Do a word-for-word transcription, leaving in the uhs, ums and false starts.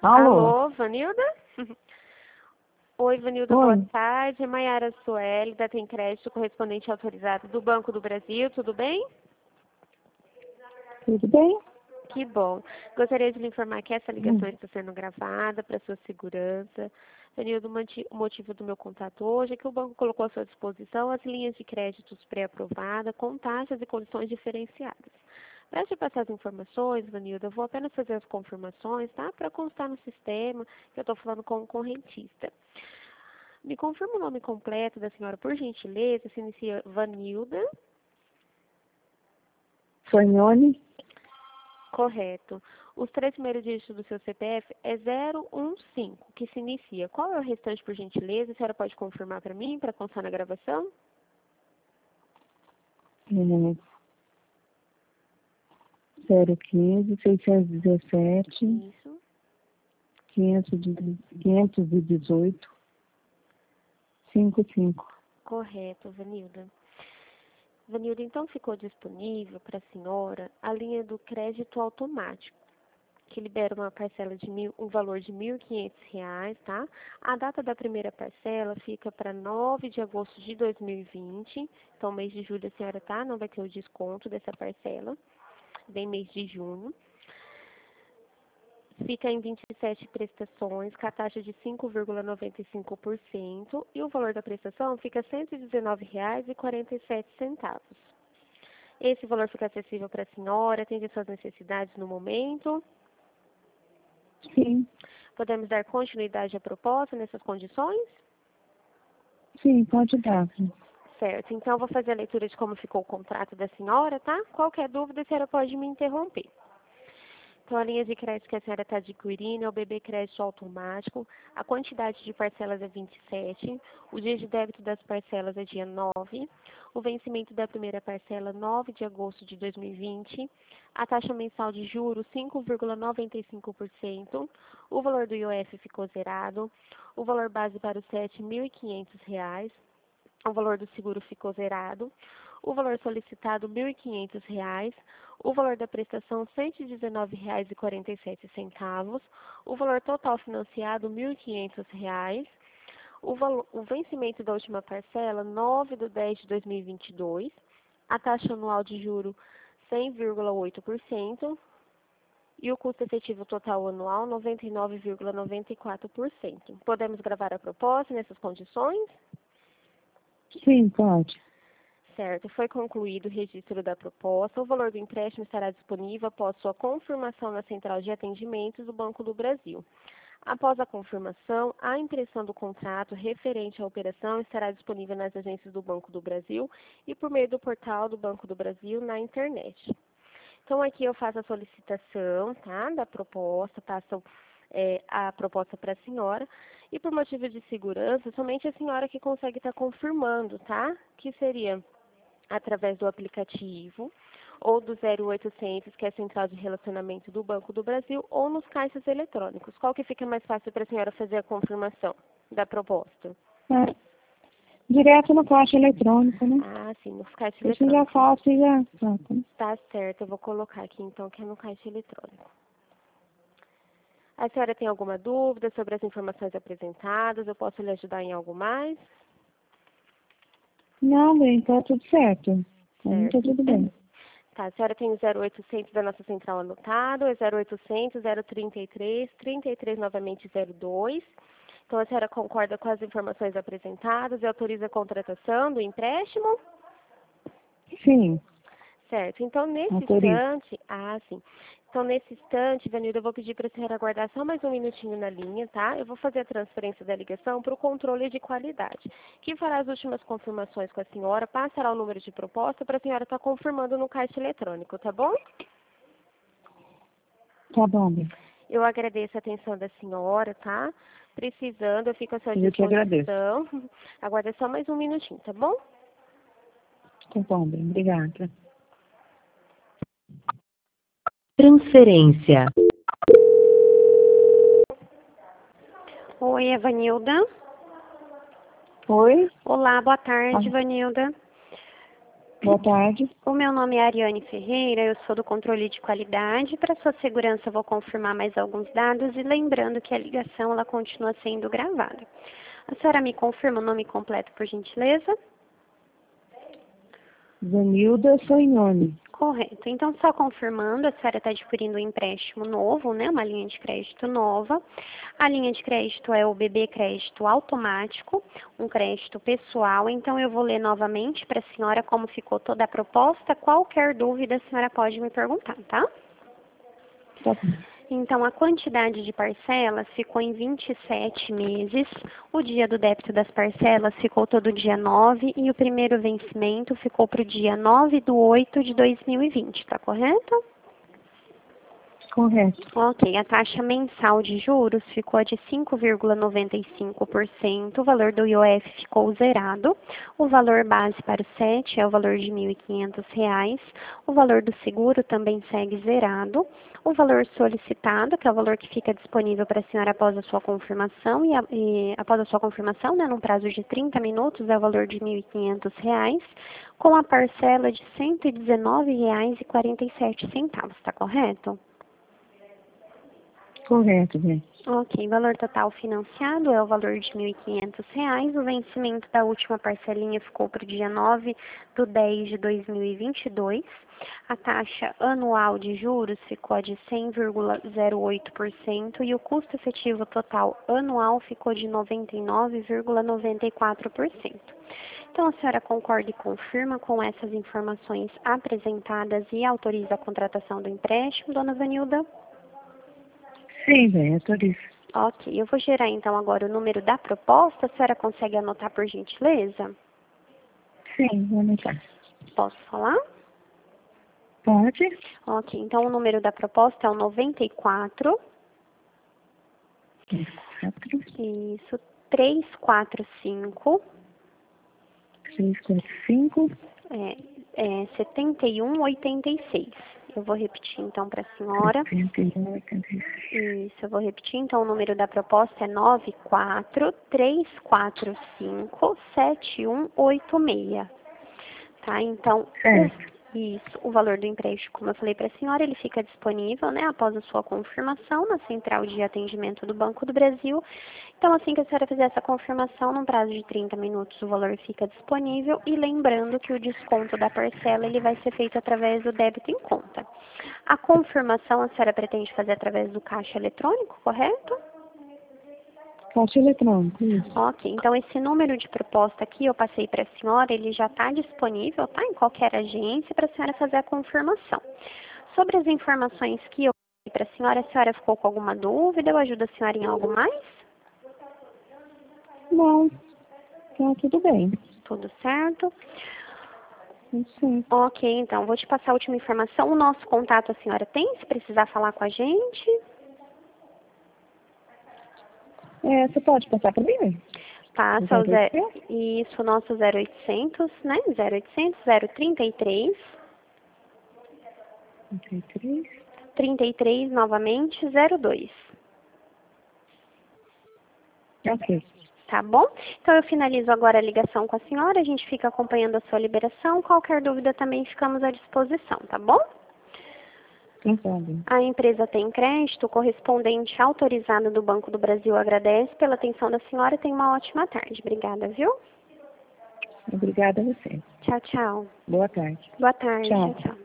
Alô? Alô, Vanilda? Oi, Vanilda, boa Oi, tarde. É Maiara Sueli, da Tem Crédito, correspondente autorizado do Banco do Brasil. Tudo bem? tudo bem? Que bom. Gostaria de lhe informar que essa ligação Hum, está sendo gravada para sua segurança. Vanilda, o manti- o motivo do meu contato hoje é que o banco colocou à sua disposição as linhas de créditos pré-aprovadas com taxas e condições diferenciadas. Para te passar as informações, Vanilda, eu vou apenas fazer as confirmações, tá? Para constar no sistema que eu estou falando com o correntista. Me confirma o nome completo da senhora, por gentileza. Se inicia Vanilda. Sonhone? Correto. Os três primeiros dígitos do seu C P F é zero um cinco, que se inicia. Qual é o restante, por gentileza? A senhora pode confirmar para mim, para constar na gravação? É, zero quinze, seiscentos e dezessete, Isso. quinhentos e dezoito, cinquenta e cinco. Correto, Vanilda. Vanilda, então ficou disponível para a senhora a linha do crédito automático, que libera uma parcela de mil, um valor de mil e quinhentos reais, tá? A data da primeira parcela fica para nove de agosto de dois mil e vinte. Então, mês de julho a senhora, tá? Não vai ter o desconto dessa parcela. Vem mês de junho. Fica em vinte e sete prestações, com a taxa de cinco vírgula noventa e cinco por cento, e o valor da prestação fica cento e dezenove reais e quarenta e sete centavos. Esse valor fica acessível para a senhora, atende às suas necessidades no momento. Sim, Podemos dar continuidade à proposta nessas condições? sim, pode dar. Certo, então eu vou fazer a leitura de como ficou o contrato da senhora, tá? Qualquer dúvida, a senhora pode me interromper. Então, a linha de crédito que a senhora está adquirindo é o B B Crédito Automático. A quantidade de parcelas é vinte e sete. O dia de débito das parcelas é dia nove. O vencimento da primeira parcela, nove de agosto de dois mil e vinte. A taxa mensal de juros, cinco vírgula noventa e cinco por cento. O valor do I O F ficou zerado. O valor base para o S E T, mil e quinhentos reais. O valor do seguro ficou zerado. O valor solicitado, mil e quinhentos reais. O valor da prestação, cento e dezenove reais e quarenta e sete centavos. O valor total financiado, mil e quinhentos reais. O, valo- o vencimento da última parcela, nove de dez de dois mil e vinte e dois. A taxa anual de juro, cem vírgula oito por cento. E o custo efetivo total anual, noventa e nove vírgula noventa e quatro por cento. Podemos gravar a proposta nessas condições? Sim, pode. Certo, foi concluído o registro da proposta. O valor do empréstimo estará disponível após sua confirmação na Central de Atendimentos do Banco do Brasil. Após a confirmação, a impressão do contrato referente à operação estará disponível nas agências do Banco do Brasil e por meio do portal do Banco do Brasil na internet. Então, aqui eu faço a solicitação, tá, da proposta, passo é, a proposta para a senhora. E por motivo de segurança, somente a senhora que consegue estar confirmando, tá? Que seria através do aplicativo ou do zero oitocentos, que é a central de relacionamento do Banco do Brasil, ou nos caixas eletrônicos. Qual que fica mais fácil para a senhora fazer a confirmação da proposta? É, direto no caixa eletrônico, né? Ah, sim, nos caixas Isso já eletrônicos. faço e já pronto, né? Tá certo, eu vou colocar aqui então que é no caixa eletrônico. A senhora tem alguma dúvida sobre as informações apresentadas? Eu posso lhe ajudar em algo mais? Não, bem, tá tudo certo. Pra mim tá Certo. tudo bem. Tá, a senhora tem o zero oitocentos da nossa central anotado, é zero oitocentos, zero trinta e três, trinta e três novamente zero dois. Então a senhora concorda com as informações apresentadas e autoriza a contratação do empréstimo? Sim, Certo. Então nesse autorizo. instante, ah, sim. Então nesse instante, Vanilda, eu vou pedir para a senhora aguardar só mais um minutinho na linha, tá? Eu vou fazer a transferência da ligação para o controle de qualidade. Quem fará as últimas confirmações com a senhora, passará o número de proposta para a senhora estar confirmando no caixa eletrônico, tá bom? Tá bom, bem. Eu agradeço a atenção da senhora, tá? Precisando, eu fico à sua Eu que agradeço. disposição. Aguarda só mais um minutinho, tá bom? Tá bom, bem. Obrigada. Transferência. Oi, é Vanilda. Oi? Olá, boa tarde, Ah, Vanilda. Boa tarde. O meu nome é Ariane Ferreira, eu sou do controle de qualidade. Para sua segurança, eu vou confirmar mais alguns dados e lembrando que a ligação ela continua sendo gravada. A senhora me confirma o nome completo, por gentileza? Zanilda Soinone. Correto. Então, só confirmando, a senhora está adquirindo um empréstimo novo, né? Uma linha de crédito nova. A linha de crédito é o B B Crédito Automático, um crédito pessoal. Então, eu vou ler novamente para a senhora como ficou toda a proposta. Qualquer dúvida, a senhora pode me perguntar, tá? Tá bom. Então, a quantidade de parcelas ficou em vinte e sete meses, o dia do débito das parcelas ficou todo dia nove e o primeiro vencimento ficou para o dia nove de oito de dois mil e vinte, tá correto? Correto. Ok, a taxa mensal de juros ficou de cinco vírgula noventa e cinco por cento, o valor do I O F ficou zerado, o valor base para o S E T é o valor de mil e quinhentos reais, o valor do seguro também segue zerado, o valor solicitado, que é o valor que fica disponível para a senhora após a sua confirmação, e, a, e após a sua confirmação, né, num prazo de trinta minutos, é o valor de mil e quinhentos reais, com a parcela de cento e dezenove reais e quarenta e sete centavos, tá correto? Correto, bem. Ok, valor total financiado é o valor de mil e quinhentos reais. O vencimento da última parcelinha ficou para o dia nove de dez de dois mil e vinte e dois. A taxa anual de juros ficou de cem vírgula zero oito por cento e o custo efetivo total anual ficou de noventa e nove vírgula noventa e quatro por cento. Então, a senhora concorda e confirma com essas informações apresentadas e autoriza a contratação do empréstimo, dona Vanilda? Sim, bem, autorizo. Ok, eu vou gerar então agora o número da proposta. A senhora consegue anotar por gentileza? Sim, vou anotar. Posso falar? Pode? Ok, então o número da proposta é o noventa e quatro, Quatro, isso, trezentos e quarenta e cinco, três, quatro, cinco, é, é, setenta e um oitenta e seis. Eu vou repetir então para a senhora. setenta e um, oitenta e seis. Isso, eu vou repetir. Então, o número da proposta é nove quatro três quatro cinco sete um oito seis. Tá? Então, Certo. o, isso, o valor do empréstimo, como eu falei para a senhora, ele fica disponível, né, após a sua confirmação na central de atendimento do Banco do Brasil. Então, assim que a senhora fizer essa confirmação, num prazo de trinta minutos, o valor fica disponível. E lembrando que o desconto da parcela ele vai ser feito através do débito em conta. A confirmação a senhora pretende fazer através do caixa eletrônico, correto? Caixa eletrônico, isso. Ok, então esse número de proposta aqui eu passei para a senhora, ele já está disponível, tá? Em qualquer agência para a senhora fazer a confirmação. Sobre as informações que eu passei para a senhora, a senhora ficou com alguma dúvida? Eu ajudo a senhora em algo mais? Não, tá tudo bem. Tudo certo? Sim. Ok, então, vou te passar a última informação. O nosso contato a senhora tem, se precisar falar com a gente? É, você pode passar para mim? Passa o zero, isso, o nosso zero oitocentos, né? zero oitocentos, zero trinta e três, trinta e três. trinta e três, novamente, zero dois. Ok. Tá bom? Então, eu finalizo agora a ligação com a senhora, a gente fica acompanhando a sua liberação. Qualquer dúvida também ficamos à disposição, tá bom? Entendi. A empresa Tem Crédito, o correspondente autorizado do Banco do Brasil agradece pela atenção da senhora e tenha uma ótima tarde. Obrigada, viu? Obrigada a você. Tchau, tchau. Boa tarde. Boa tarde. Tchau. Tchau, tchau.